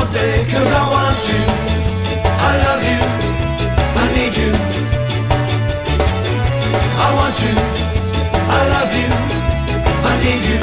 day, 'cause I want you, I love you, I need you. I want you, I love you, I need you.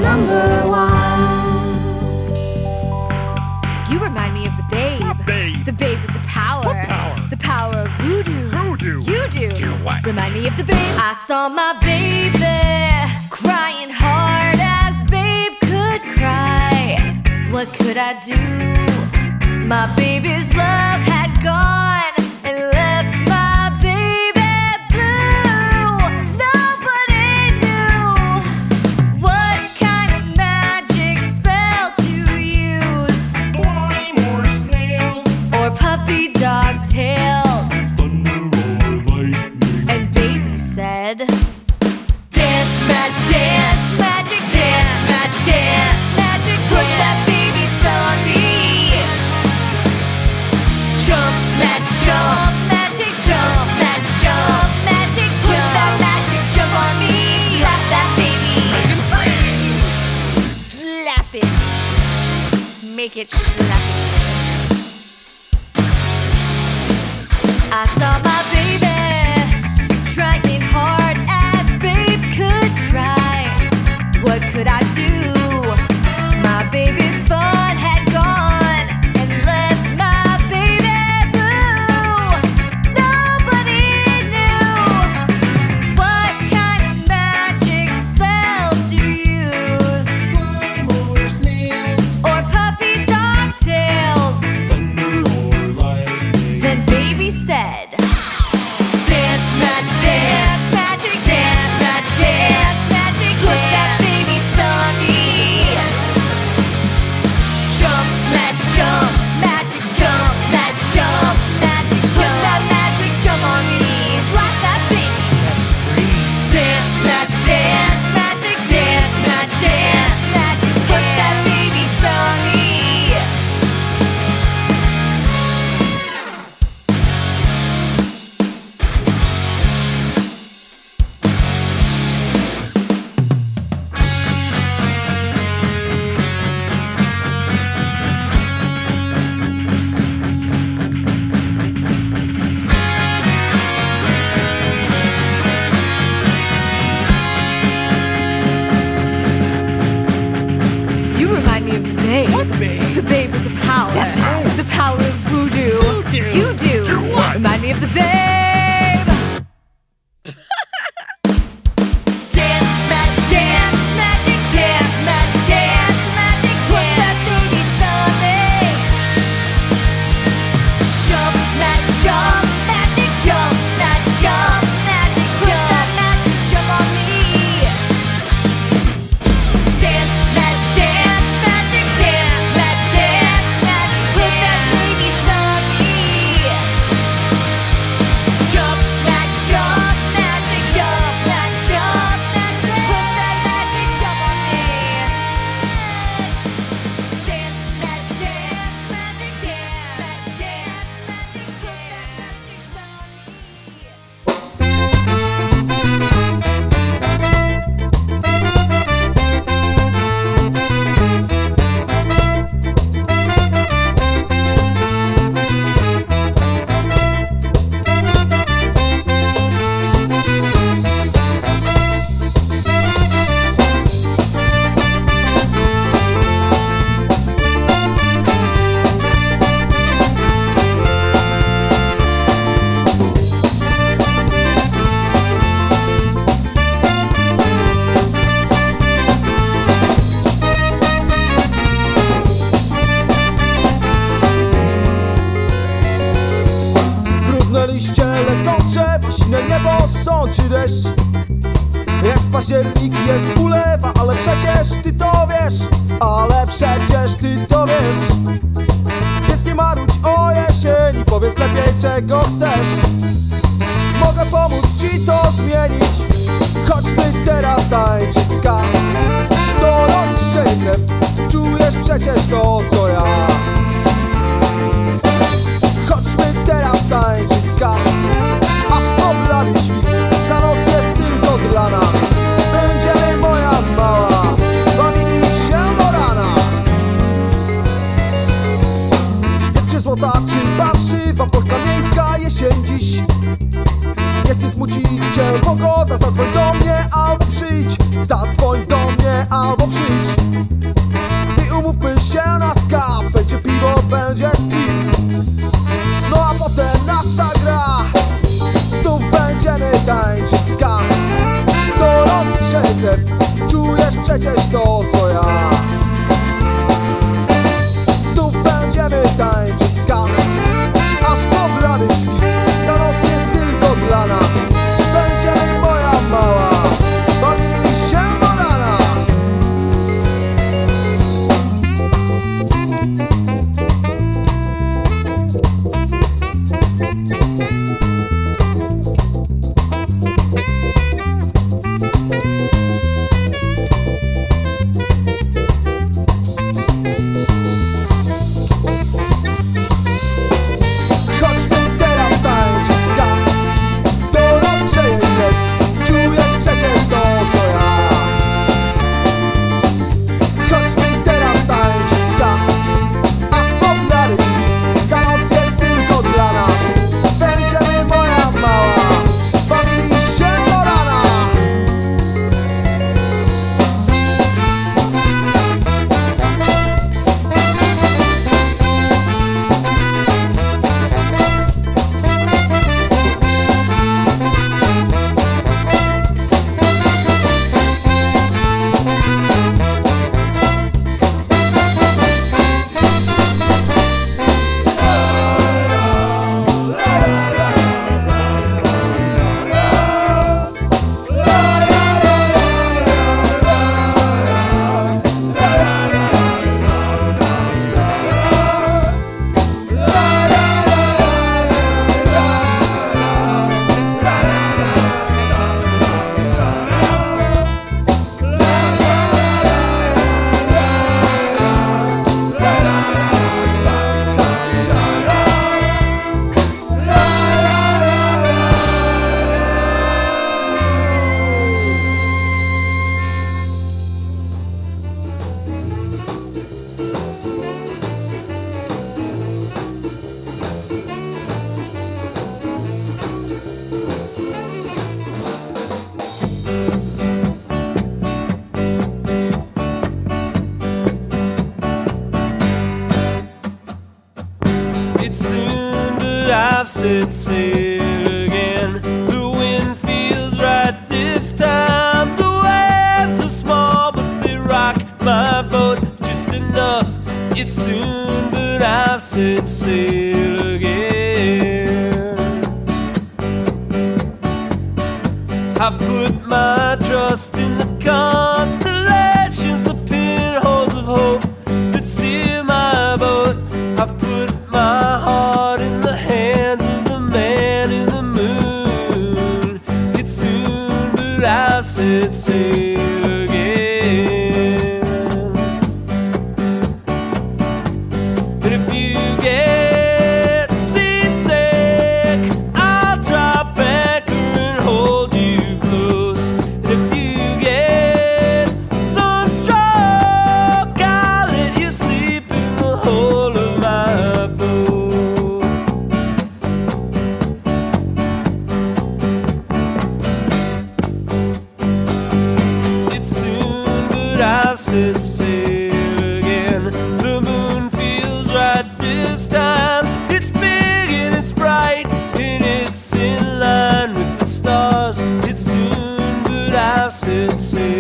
You remind me of the babe. What babe? The babe with the power. What power? The power of voodoo. Voodoo? You do. Do what? Remind me of the babe. I saw my baby crying hard as babe could cry. What could I do? My baby's love had gone and left my baby blue. Nobody knew what kind of magic spell to use. Slime or snails? Or puppy dog tails. Thunder or lightning? And baby said, dance, magic, dance, magic, dance, magic, dance, magic, put that baby spell on me. Jump, magic, jump, magic, jump, magic, jump, magic, put that magic jump on me. Slap that baby, slap it, make it slap it. I saw my baby trying hard as babe could try. What could I do? My baby's fun had gone and left my baby blue. Nobody knew what kind of magic spell to use. Slime or snails? Or puppy dog tails. Thunder or lightning? Then baby said, dance, magic, dance, magic, dance, magic, dance, magic, put that baby spell on me. Jump, magic, jump, magic, jump, magic, jump, magic, put that magic jump on me. Slap that baby, set it free. Dance, magic, dance, magic, dance, magic, dance, magic, put that baby spell on me. You remind me of the babe. What babe? The babe with the power. What power? The power of voodoo. Voodoo? You do. Do what? Remind me of the babe. Dance, magic, dance, magic, dance, magic, dance, magic, put that baby spell on me. Jump, magic, jump, magic, jump, magic, jump, magic, put that magic jump on me. Dance, magic, dance, magic, dance, magic, dance, magic, put that baby spell on me. Jump, magic, jump, magic, jump, magic, jump, magic, put that magic jump on me. Dance, magic, dance, magic, dance, magic, dance, magic, put that magic spell on me. Brudne liście lecą z drzew, sine niebo, sączy deszcz. Jest październik, jest ulewa, ale przecież ty to wiesz. Ale przecież ty to wiesz. Więc nie marudź o jesieni, powiedz lepiej czego chcesz. Mogę pomóc ci to zmienić, choć ty teraz tańczyć ska. To rozciszenie krew, czujesz przecież to co ja. Chodźmy teraz tańczyć ska, aż poblady świt. Ta noc jest tylko dla nas. Będziemy, moja mała, bawili się do rana. Czy złota, czy warszywa, polska miejska jesień dziś. Niech nie smuci cię pogoda, zadzwoń do mnie albo przyjdź. Zadzwoń do mnie albo przyjdź. set sail again. The wind feels right this time. The waves are small, but they rock my boat just enough. It's soon, but I've set sail again. I've put my trust in the constellations, the pinholes of hope that steer my boat. I've put my heart in the hands of the man in the moon. It's soon, but I've set sail again. And if you get seasick, I'll drop anchor and hold you close. And if you get sunstroke, I'll let you sleep in the hold of my boat. It's soon, but I've set sail again. The moon feels right this time. It's big and it's bright and it's in line with the stars. It's soon, but I've set sail